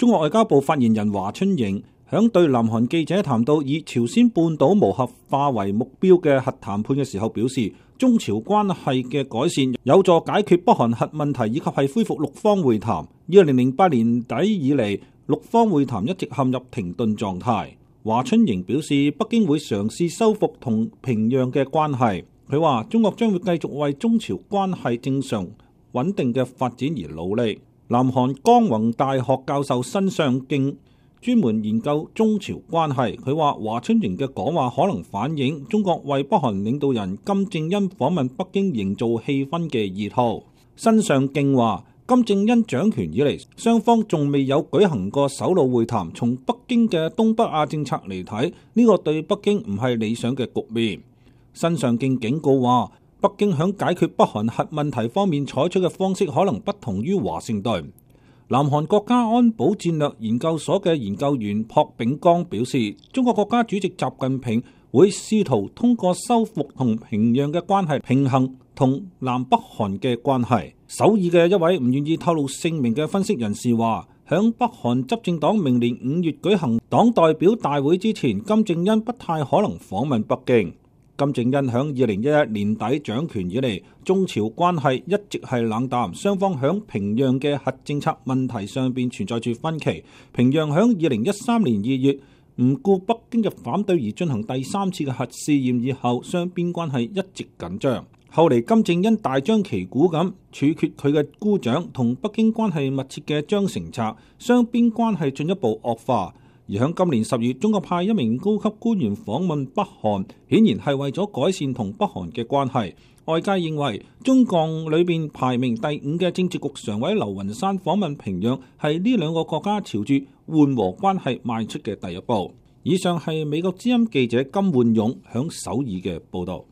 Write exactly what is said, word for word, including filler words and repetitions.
中國外交部發言人華春瑩響對南韓記者談到以朝鮮半島無核化為目標嘅核談判嘅時候表示，中朝關係嘅改善有助解決北韓核問題以及係恢復六方會談。二零零八年底以嚟，六方會談一直陷入停頓狀態。華春瑩表示，北京會嘗試修復同平壤嘅關係。佢話中國將會繼續為中朝關係正常穩定嘅發展而努力。南韓江宏大學教授申尚敬專門研究中朝關係，佢話華春瑩嘅講話可能反映中國為北韓領導人金正恩訪問北京營造氣氛嘅意圖。申尚敬話，金正恩掌權以嚟，雙方仲未有舉行過首腦會談。從北京嘅東北亞政策嚟睇，呢個對北京唔係理想嘅局面。申尚敬警告話，北京響解決北韓核問題方面採取嘅方式可能不同於華盛頓。南韓國家安保戰略研究所嘅研究員朴炳剛表示，中國國家主席習近平會試圖通過修復同平壤嘅關係，平衡同南北韓嘅關係。首爾嘅一位唔願意透露姓名嘅分析人士話，響北韓執政黨明年五月舉行黨代表大會之前，金正恩不太可能訪問北京。金正恩響二零一一年底掌權以嚟，中朝關係一直係冷淡，雙方響平壤嘅核政策問題上邊存在住分歧。平壤響二零一三年二月唔顧北京嘅反對而進行第三次嘅核試驗以後，雙邊關係一直緊張。後嚟金正恩大張旗鼓咁處決佢嘅姑丈，同北京關係密切嘅張成策，雙邊關係進一步惡化。而喺今年十月，中國派一名高級官員訪問北韓，顯然係為咗改善同北韓嘅關係。外界認為，中共裏邊排名第五嘅政治局常委劉雲山訪問平壤，係呢兩個國家朝住緩和關係邁出嘅第一步。以上係美國之音記者金煥勇響首爾嘅報道。